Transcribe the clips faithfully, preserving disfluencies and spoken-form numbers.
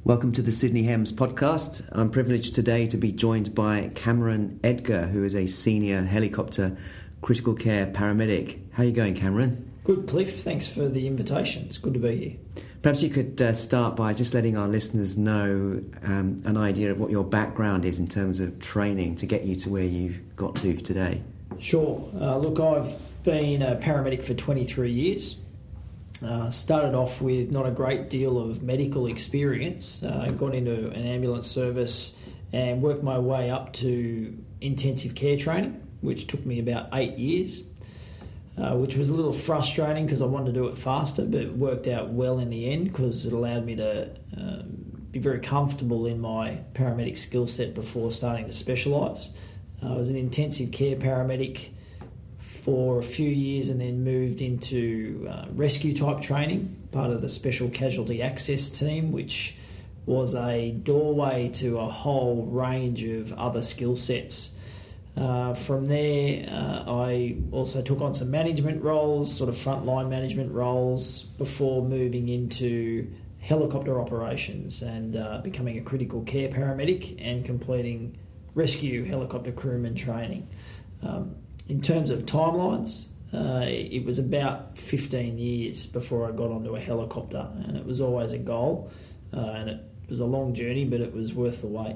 Welcome to the Sydney Hems podcast. I'm privileged today to be joined by Cameron Edgar, who is a senior helicopter critical care paramedic. How are you going, Cameron? Good, Cliff. Thanks for the invitation. It's good to be here. Perhaps you could uh, start by just letting our listeners know um, an idea of what your background is in terms of training to get you to where you've got to today. Sure. Uh, look, I've been a paramedic for twenty-three years. Uh, started off with not a great deal of medical experience. Uh, I got into an ambulance service and worked my way up to intensive care training, which took me about eight years, uh, which was a little frustrating because I wanted to do it faster, but it worked out well in the end because it allowed me to um, be very comfortable in my paramedic skill set before starting to specialise. Uh, I was an intensive care paramedic for a few years and then moved into uh, rescue type training, part of the Special Casualty Access Team, which was a doorway to a whole range of other skill sets. Uh, from there, uh, I also took on some management roles, sort of frontline management roles, before moving into helicopter operations and uh, becoming a critical care paramedic and completing rescue helicopter crewman training. Um, In terms of timelines, uh, it was about fifteen years before I got onto a helicopter, and it was always a goal, uh, and it was a long journey, but it was worth the wait.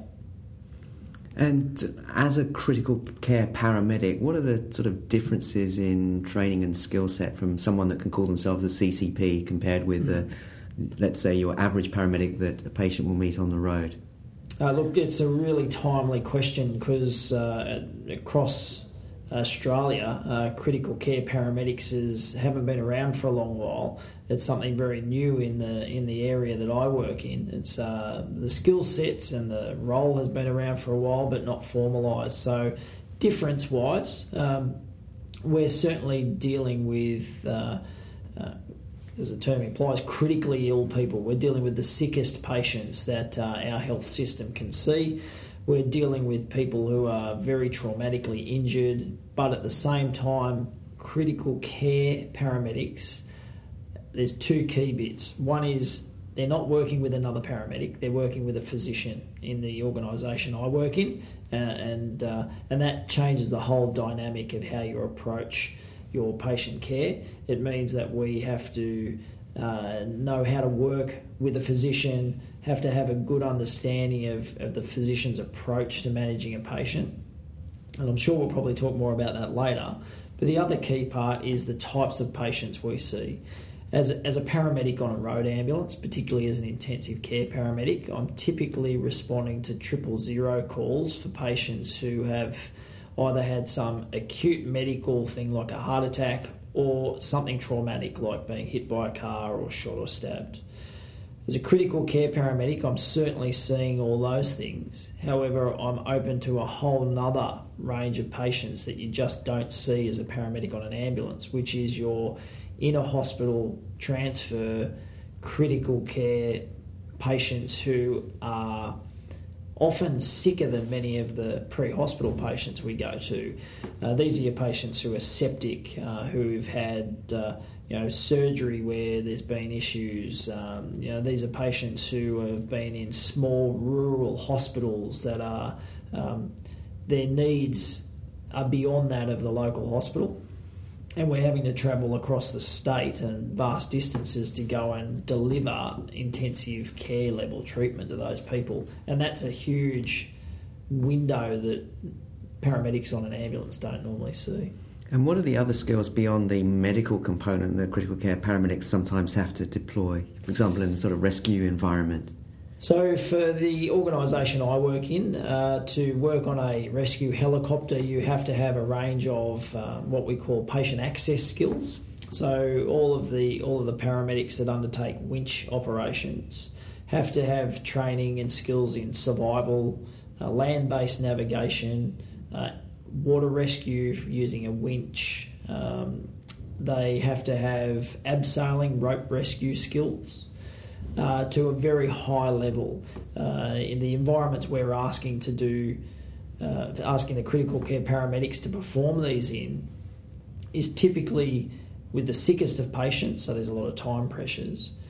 And as a critical care paramedic, what are the sort of differences in training and skill set from someone that can call themselves a C C P compared with, mm. a, let's say, your average paramedic that a patient will meet on the road? Uh, look, it's a really timely question because uh, across Australia, uh, critical care paramedics is, haven't been around for a long while. It's something very new in the in the area that I work in. It's uh, the skill sets and the role has been around for a while, but not formalised. So, difference-wise, um, we're certainly dealing with, uh, uh, as the term implies, critically ill people. We're dealing with the sickest patients that uh, our health system can see. We're dealing with people who are very traumatically injured, but at the same time, critical care paramedics, there's two key bits. One is they're not working with another paramedic, they're working with a physician in the organisation I work in, uh, and uh, and that changes the whole dynamic of how you approach your patient care. It means that we have to uh, know how to work with a physician, have to have a good understanding of, of the physician's approach to managing a patient. And I'm sure we'll probably talk more about that later. But the other key part is the types of patients we see. As a, as a paramedic on a road ambulance, particularly as an intensive care paramedic, I'm typically responding to triple zero calls for patients who have either had some acute medical thing like a heart attack or something traumatic like being hit by a car or shot or stabbed. As a critical care paramedic, I'm certainly seeing all those things. However, I'm open to a whole nother range of patients that you just don't see as a paramedic on an ambulance, which is your inter-hospital transfer critical care patients who are often sicker than many of the pre-hospital patients we go to. Uh, these are your patients who are septic, uh, who've had uh, you know, surgery where there's been issues. Um, you know, these are patients who have been in small rural hospitals that are um, their needs are beyond that of the local hospital. And we're having to travel across the state and vast distances to go and deliver intensive care level treatment to those people. And that's a huge window that paramedics on an ambulance don't normally see. And what are the other skills beyond the medical component that critical care paramedics sometimes have to deploy, for example, in a sort of rescue environment? So for the organisation I work in, uh, to work on a rescue helicopter, you have to have a range of uh, what we call patient access skills. So all of the all of the paramedics that undertake winch operations have to have training and skills in survival, uh, land-based navigation, uh, water rescue using a winch. Um, they have to have abseiling, rope rescue skills. Uh, to a very high level. Uh, in the environments we're asking to do, uh, asking the critical care paramedics to perform these in, is typically with the sickest of patients, so there's a lot of time pressures,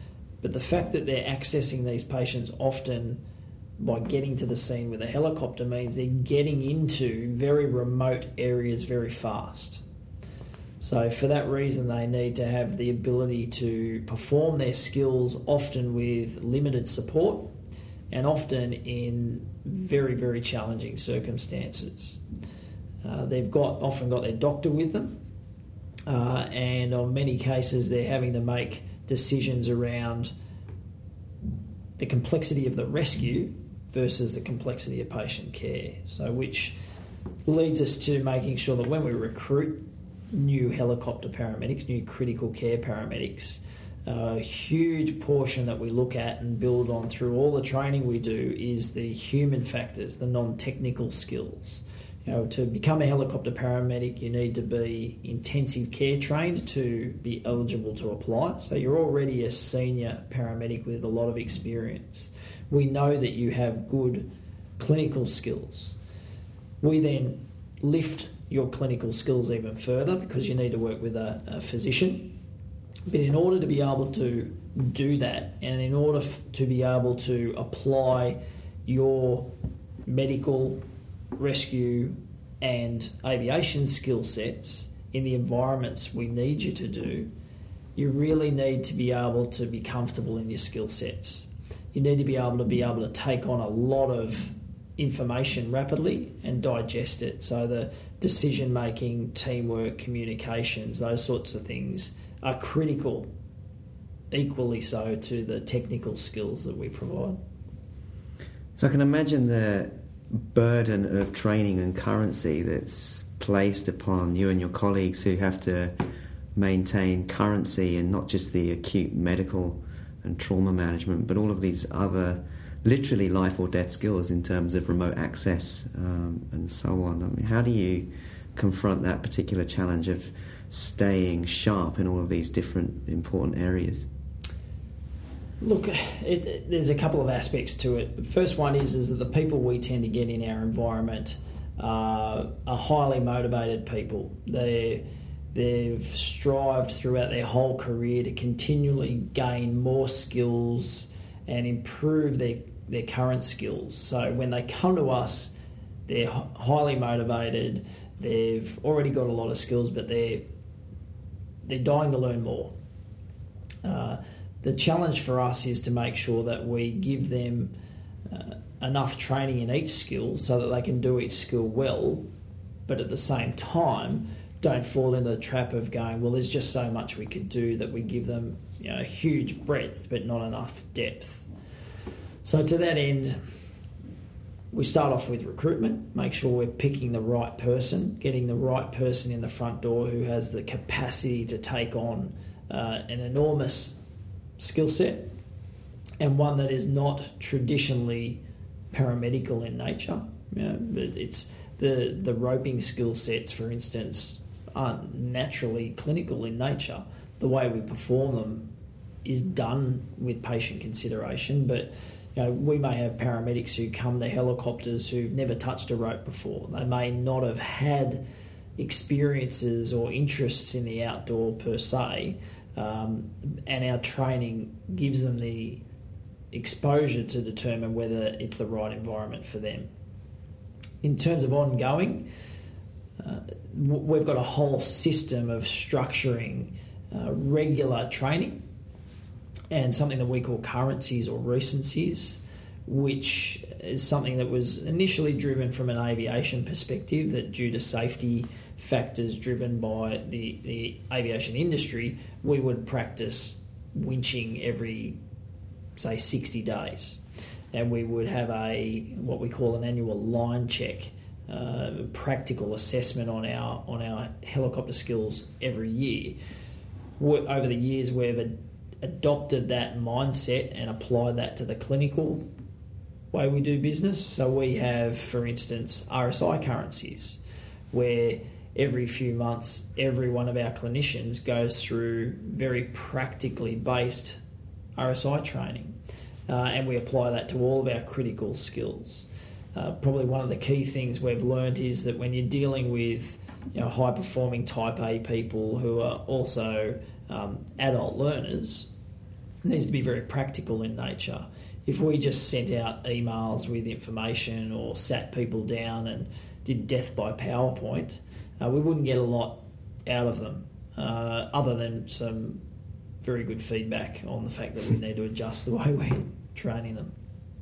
But the fact that they're accessing these patients often by getting to the scene with a helicopter means they're getting into very remote areas very fast. So for that reason, they need to have the ability to perform their skills often with limited support and often in very, very challenging circumstances. Uh, they've got often got their doctor with them, uh, and on many cases they're having to make decisions around the complexity of the rescue versus the complexity of patient care. So which leads us to making sure that when we recruit new helicopter paramedics, new critical care paramedics, a huge portion that we look at and build on through all the training we do is the human factors, the non-technical skills. You know, to become a helicopter paramedic, you need to be intensive care trained to be eligible to apply. So you're already a senior paramedic with a lot of experience. We know that you have good clinical skills. We then lift your clinical skills even further because you need to work with a, a physician. But in order to be able to do that, and in order f- to be able to apply your medical, rescue and aviation skill sets in the environments we need you to do, you really need to be able to be comfortable in your skill sets. You need to be able to be able to take on a lot of information rapidly and digest it. So the decision making, teamwork, communications, those sorts of things are critical, equally so to the technical skills that we provide. So I can imagine the burden of training and currency that's placed upon you and your colleagues who have to maintain currency and not just the acute medical and trauma management, but all of these other literally life or death skills in terms of remote access um, and so on. I mean, how do you confront that particular challenge of staying sharp in all of these different important areas? Look, it, it, there's a couple of aspects to it. The first one is, is that the people we tend to get in our environment uh, are highly motivated people. They They've strived throughout their whole career to continually gain more skills and improve their, their current skills. So when they come to us, they're highly motivated. They've already got a lot of skills, but they're they're dying to learn more. Uh, the challenge for us is to make sure that we give them uh, enough training in each skill so that they can do each skill well, but at the same time don't fall into the trap of going, well, there's just so much we could do that we give them, you know, a huge breadth but not enough depth. So to that end, we start off with recruitment, make sure we're picking the right person, getting the right person in the front door who has the capacity to take on uh, an enormous skill set and one that is not traditionally paramedical in nature. You know, it's the, the roping skill sets, for instance, aren't naturally clinical in nature. The way we perform them is done with patient consideration, but you know, we may have paramedics who come to helicopters who've never touched a rope before. They may not have had experiences or interests in the outdoor per se, um, and our training gives them the exposure to determine whether it's the right environment for them. In terms of ongoing, uh, we've got a whole system of structuring uh, regular training and something that we call currencies or recencies, which is something that was initially driven from an aviation perspective, that due to safety factors driven by the, the aviation industry, we would practice winching every, say, sixty days. And we would have a what we call an annual line check, uh, practical assessment on our on our helicopter skills every year. We're, over the years, we've ad- adopted that mindset and applied that to the clinical way we do business. So we have, for instance, R S I currencies, where every few months, every one of our clinicians goes through very practically based R S I training. Uh, and we apply that to all of our critical skills. Uh, probably one of the key things we've learned is that when you're dealing with, you know, high-performing Type A people who are also um, adult learners, It needs to be very practical in nature. If we just sent out emails with information or sat people down and did death by PowerPoint, uh, we wouldn't get a lot out of them, uh, other than some very good feedback on the fact that we need to adjust the way we're training them.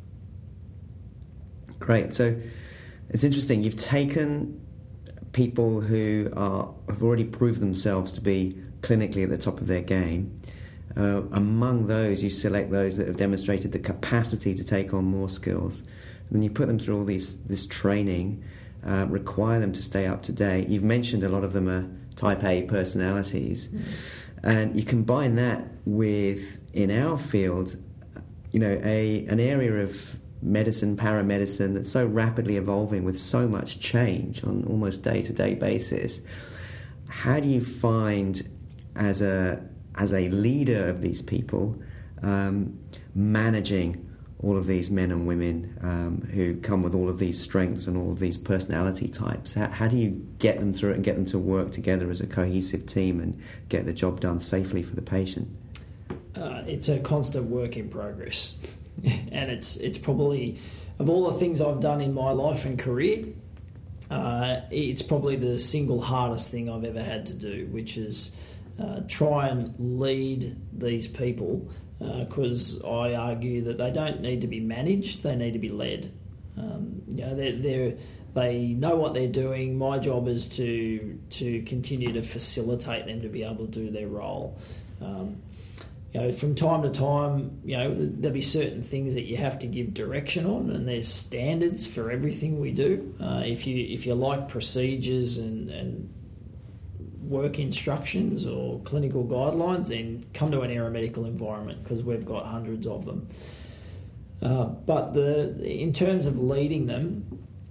Great. So it's interesting. You've taken people who are have already proved themselves to be clinically at the top of their game. Uh, among those, you select those that have demonstrated the capacity to take on more skills. And then you put them through all these this training, uh, require them to stay up to date. You've mentioned a lot of them are type A personalities. Mm. And you combine that with, in our field, you know, a an area of medicine, paramedicine, that's so rapidly evolving with so much change on almost day-to-day basis. How do you find, as a as a leader of these people, um, managing all of these men and women um, who come with all of these strengths and all of these personality types? How, how do you get them through it and get them to work together as a cohesive team and get the job done safely for the patient? Uh, it's a constant work in progress. And it's it's probably, of all the things I've done in my life and career, uh, it's probably the single hardest thing I've ever had to do, which is uh, try and lead these people, because uh, I argue that they don't need to be managed, they need to be led. Um, you know, they're, they're, they know what they're doing. My job is to to continue to facilitate them to be able to do their role. Um, You know, from time to time, you know, there'll be certain things that you have to give direction on, and there's standards for everything we do. Uh, if you if you like procedures and, and work instructions or clinical guidelines, then come to an aeromedical environment, because we've got hundreds of them. Uh, but the in terms of leading them,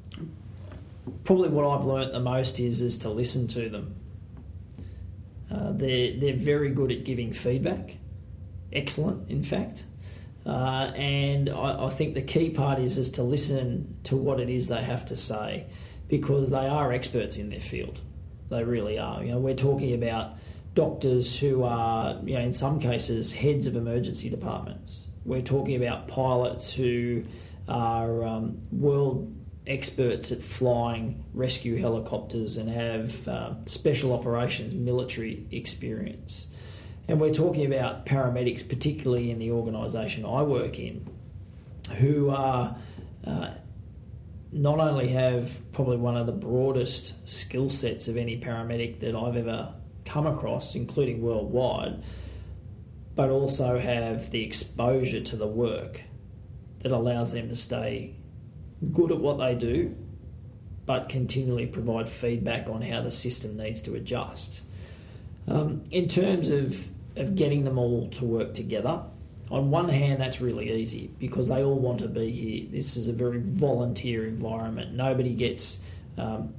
probably what I've learnt the most is is to listen to them. Uh, they're they're very good at giving feedback. Excellent, in fact. Uh, and I, I think the key part is, is to listen to what it is they have to say, because they are experts in their field. They really are. You know, we're talking about doctors who are, you know, in some cases, heads of emergency departments. We're talking about pilots who are um, world experts at flying rescue helicopters and have uh, special operations military experience. And we're talking about paramedics, particularly in the organisation I work in, who are uh, not only have probably one of the broadest skill sets of any paramedic that I've ever come across, including worldwide, but also have the exposure to the work that allows them to stay good at what they do, but continually provide feedback on how the system needs to adjust. Um, in terms of of getting them all to work together, on one hand, that's really easy because they all want to be here. This is a very volunteer environment. Nobody gets um,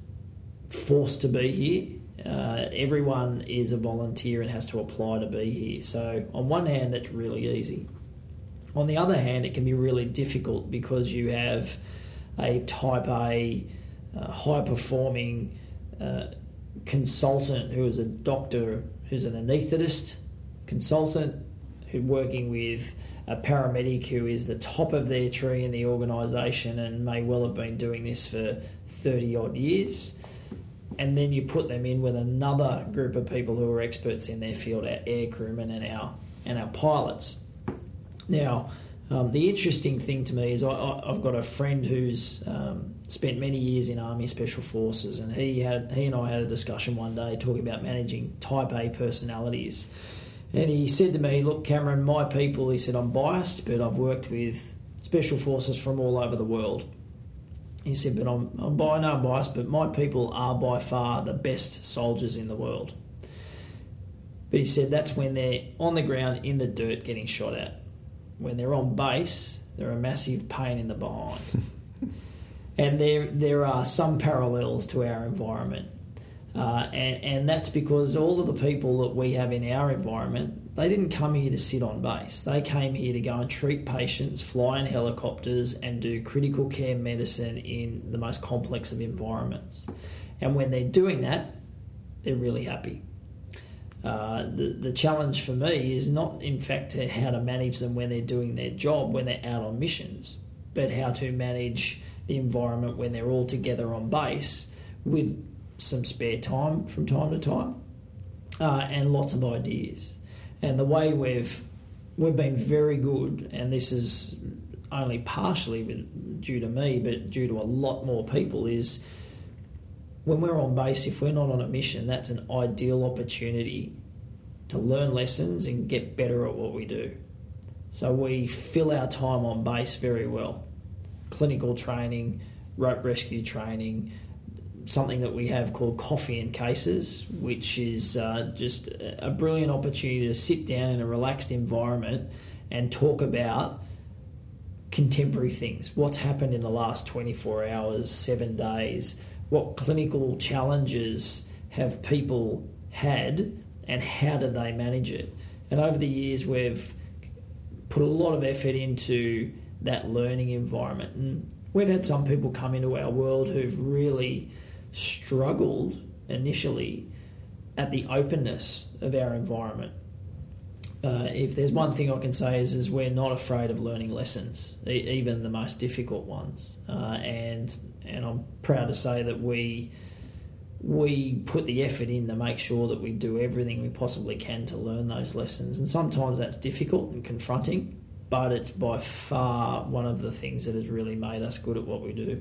forced to be here. Uh, everyone is a volunteer and has to apply to be here. So on one hand, that's really easy. On the other hand, it can be really difficult because you have a type A, uh, high-performing uh, consultant who is a doctor, who's an anaesthetist consultant, who's working with a paramedic who is the top of their tree in the organisation and may well have been doing this for thirty odd years. And then you put them in with another group of people who are experts in their field, our air crewmen and our and our pilots. Now, um, the interesting thing to me is I, I, I've got a friend who's um, spent many years in Army Special Forces, and he had he and I had a discussion one day talking about managing Type A personalities. And he said to me, "Look, Cameron, my people," he said, "I'm biased, but I've worked with Special Forces from all over the world." He said, "But I'm, I'm by no bias, but my people are by far the best soldiers in the world." But he said that's when they're on the ground in the dirt getting shot at. When they're on base, they're a massive pain in the behind. And there there are some parallels to our environment. Uh, and, and that's because all of the people that we have in our environment, they didn't come here to sit on base. They came here to go and treat patients, fly in helicopters, and do critical care medicine in the most complex of environments. And when they're doing that, they're really happy. Uh, the, the challenge for me is not, in fact, how to manage them when they're doing their job, when they're out on missions, but how to manage the environment when they're all together on base with some spare time from time to time uh, and lots of ideas. And the way we've we've been very good, and this is only partially due to me, but due to a lot more people, is when we're on base, if we're not on a mission, that's an ideal opportunity to learn lessons and get better at what we do. So we fill our time on base very well. Clinical training, rope rescue training, something that we have called coffee and cases, which is uh, just a brilliant opportunity to sit down in a relaxed environment and talk about contemporary things. What's happened in the last twenty-four hours, seven days, what clinical challenges have people had and how do they manage it? And over the years we've put a lot of effort into that learning environment. And we've had some people come into our world who've really struggled initially at the openness of our environment. Uh, if there's one thing I can say is, is we're not afraid of learning lessons, e- even the most difficult ones. Uh, and and I'm proud to say that we we put the effort in to make sure that we do everything we possibly can to learn those lessons. And sometimes that's difficult and confronting, but it's by far one of the things that has really made us good at what we do.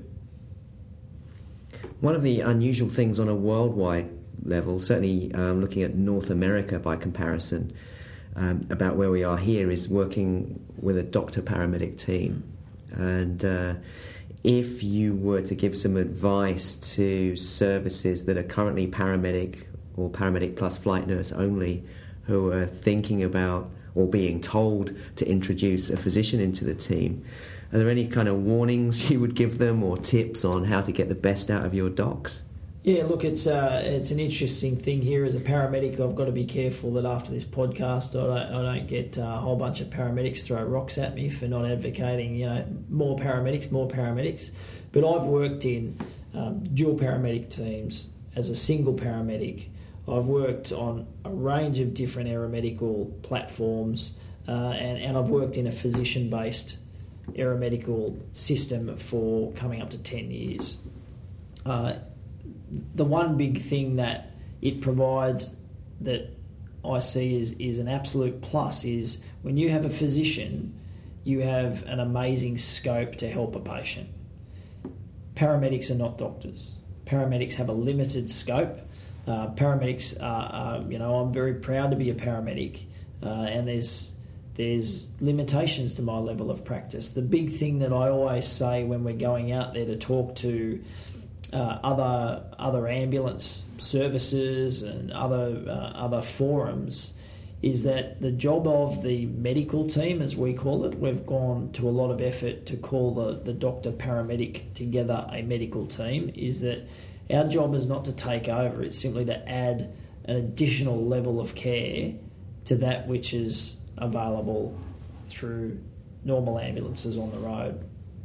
One of the unusual things on a worldwide level, certainly um, looking at North America by comparison, um, about where we are here, is working with a doctor-paramedic team. And uh, if you were to give some advice to services that are currently paramedic or paramedic plus flight nurse only, who are thinking about or being told to introduce a physician into the team, are there any kind of warnings you would give them or tips on how to get the best out of your docs? Yeah, look, it's uh, it's an interesting thing here. As a paramedic, I've got to be careful that after this podcast I don't, I don't get a whole bunch of paramedics throw rocks at me for not advocating, you know, more paramedics, more paramedics. But I've worked in um, dual paramedic teams as a single paramedic. I've worked on a range of different aeromedical platforms, uh, and, and I've worked in a physician-based aeromedical system for coming up to ten years. Uh, the one big thing that it provides that I see is, is an absolute plus is when you have a physician, you have an amazing scope to help a patient. Paramedics are not doctors. Paramedics have a limited scope. Uh, paramedics are, are, you know, I'm very proud to be a paramedic, uh, and there's there's limitations to my level of practice. The big thing that I always say when we're going out there to talk to uh, other other ambulance services and other uh, other forums is that the job of the medical team, as we call it, we've gone to a lot of effort to call the, the doctor paramedic together a medical team, is that our job is not to take over, it's simply to add an additional level of care to that which is available through normal ambulances on the road.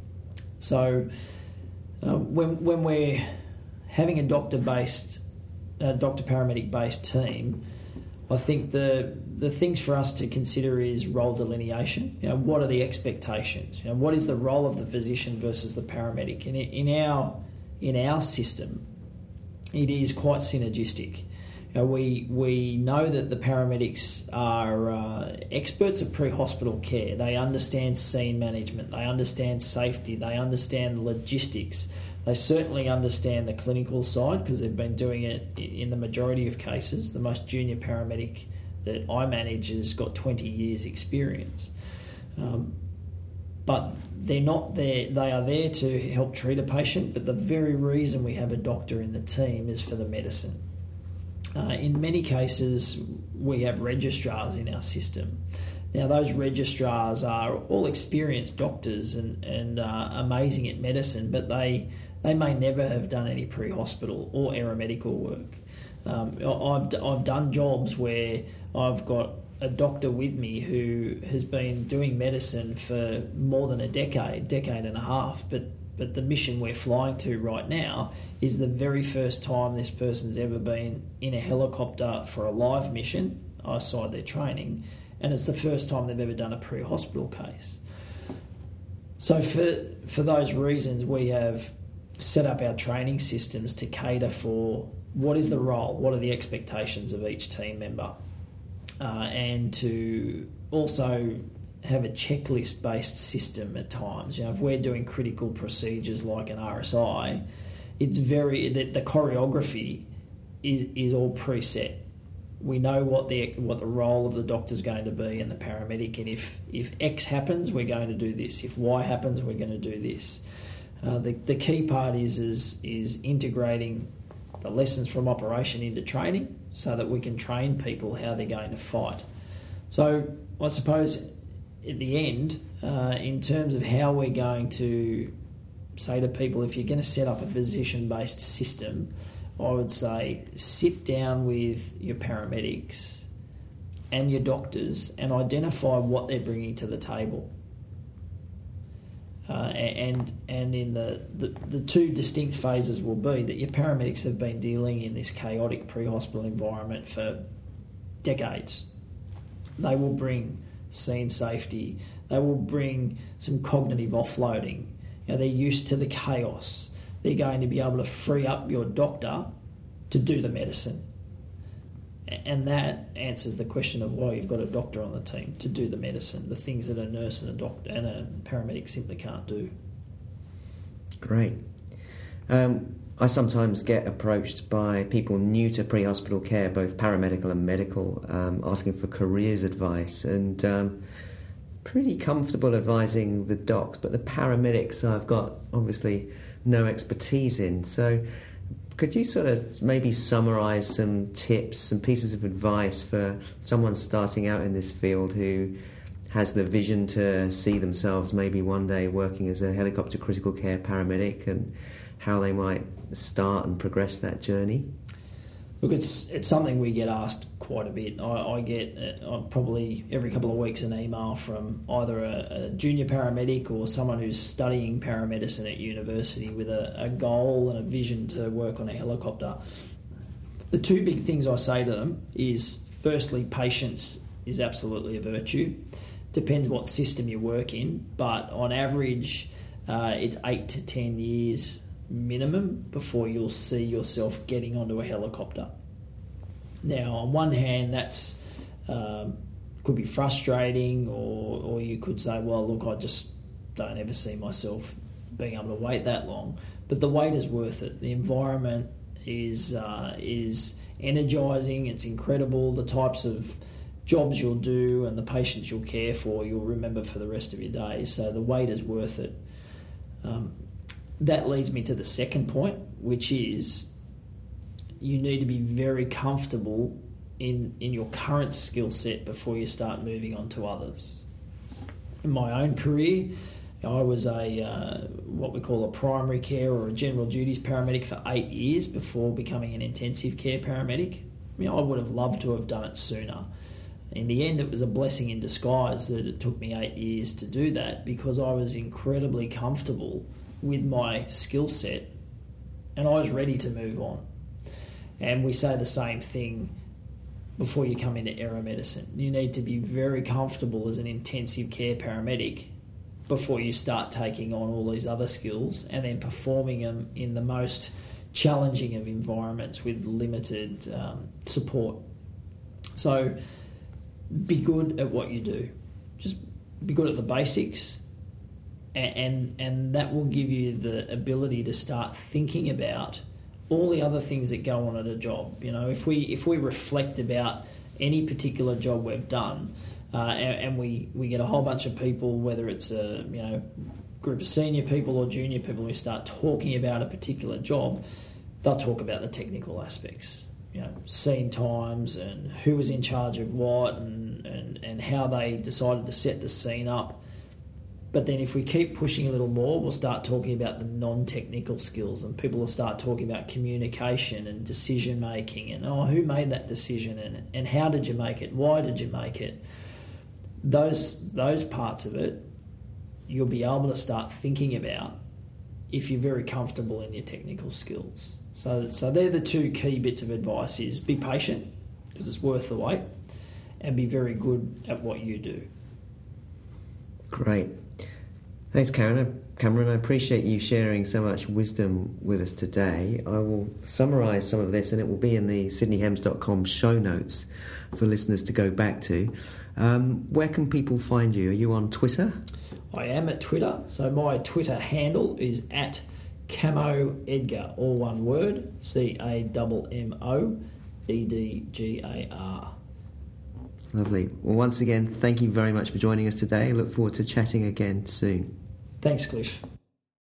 So uh, when when we're having a doctor-based, uh, doctor-paramedic-based team, I think the the things for us to consider is role delineation. You know, what are the expectations? You know, what is the role of the physician versus the paramedic? And in our in our system, it is quite synergistic. You know, we we know that the paramedics are uh, experts at pre-hospital care. They understand scene management. They understand safety. They understand logistics. They certainly understand the clinical side because they've been doing it in the majority of cases. The most junior paramedic that I manage has got twenty years experience. Um, but they're not there. They are there to help treat a patient, but the very reason we have a doctor in the team is for the medicine. Uh, in many cases, we have registrars in our system. Now, those registrars are all experienced doctors and, and uh, amazing at medicine, but they they may never have done any pre-hospital or aeromedical work. Um, I've, I've done jobs where I've got a doctor with me who has been doing medicine for more than a decade, decade and a half, but but the mission we're flying to right now is the very first time this person's ever been in a helicopter for a live mission outside their training, and it's the first time they've ever done a pre-hospital case. So for for those reasons, we have set up our training systems to cater for what is the role, what are the expectations of each team member, uh, and to also have a checklist-based system at times. You know, if we're doing critical procedures like an R S I, it's very the, the choreography is is all preset. We know what the what the role of the doctor is going to be and the paramedic, and if if X happens, we're going to do this. If Y happens, we're going to do this. Uh, the the key part is is is integrating the lessons from operation into training, so that we can train people how they're going to fight. So I suppose at the end, uh, in terms of how we're going to say to people, if you're going to set up a physician-based system, I would say sit down with your paramedics and your doctors and identify what they're bringing to the table. Uh, and and in the, the, the two distinct phases will be that your paramedics have been dealing in this chaotic pre-hospital environment for decades. They will bring scene safety. They will bring some cognitive offloading. You know, they're used to the chaos. They're going to be able to free up your doctor to do the medicine. And that answers the question of why you've got a doctor on the team, to do the medicine, the things that a nurse and a doctor and a paramedic simply can't do. Great. Um, I sometimes get approached by people new to pre-hospital care, both paramedical and medical, um, asking for careers advice, and um, pretty comfortable advising the docs, but the paramedics I've got obviously no expertise in. So could you sort of maybe summarise some tips, some pieces of advice for someone starting out in this field who has the vision to see themselves maybe one day working as a helicopter critical care paramedic, and how they might start and progress that journey? Look, it's it's something we get asked quite a bit. I, I get uh, probably every couple of weeks an email from either a, a junior paramedic or someone who's studying paramedicine at university with a, a goal and a vision to work on a helicopter. The two big things I say to them is, firstly, patience is absolutely a virtue. Depends what system you work in, but on average, uh, it's eight to ten years minimum before you'll see yourself getting onto a helicopter. Now, on one hand, that's um, could be frustrating, or or you could say, well, look, I just don't ever see myself being able to wait that long. But the wait is worth it. The environment is uh, is energising. It's incredible. The types of jobs you'll do and the patients you'll care for, you'll remember for the rest of your days. So the wait is worth it. Um, That leads me to the second point, which is you need to be very comfortable in, in your current skill set before you start moving on to others. In my own career, I was a uh, what we call a primary care or a general duties paramedic for eight years before becoming an intensive care paramedic. I mean, I would have loved to have done it sooner. In the end, it was a blessing in disguise that it took me eight years to do that, because I was incredibly comfortable with my skill set and I was ready to move on. And we say the same thing before you come into aeromedicine. You need to be very comfortable as an intensive care paramedic before you start taking on all these other skills and then performing them in the most challenging of environments with limited um, support. So be good at what you do. Just be good at the basics, and, and and that will give you the ability to start thinking about all the other things that go on at a job. You know, if we if we reflect about any particular job we've done, uh, and, and we, we get a whole bunch of people, whether it's a you know group of senior people or junior people, we start talking about a particular job, they'll talk about the technical aspects. You know, scene times and who was in charge of what, and, and, and how they decided to set the scene up. But then if we keep pushing a little more, we'll start talking about the non-technical skills, and people will start talking about communication and decision-making and, oh, who made that decision and, and how did you make it? Why did you make it? Those, those parts of it, you'll be able to start thinking about if you're very comfortable in your technical skills. So, so they're the two key bits of advice: is be patient, because it's worth the wait, and be very good at what you do. Great. Thanks, Karen. Cameron, I appreciate you sharing so much wisdom with us today. I will summarise some of this, and it will be in the sydney hems dot com show notes for listeners to go back to. Um, where can people find you? Are you on Twitter? I am at Twitter. So my Twitter handle is at Camo Edgar, all one word, C A M M O E D G A R. Lovely. Well, once again, thank you very much for joining us today. I look forward to chatting again soon. Thanks, Cliff.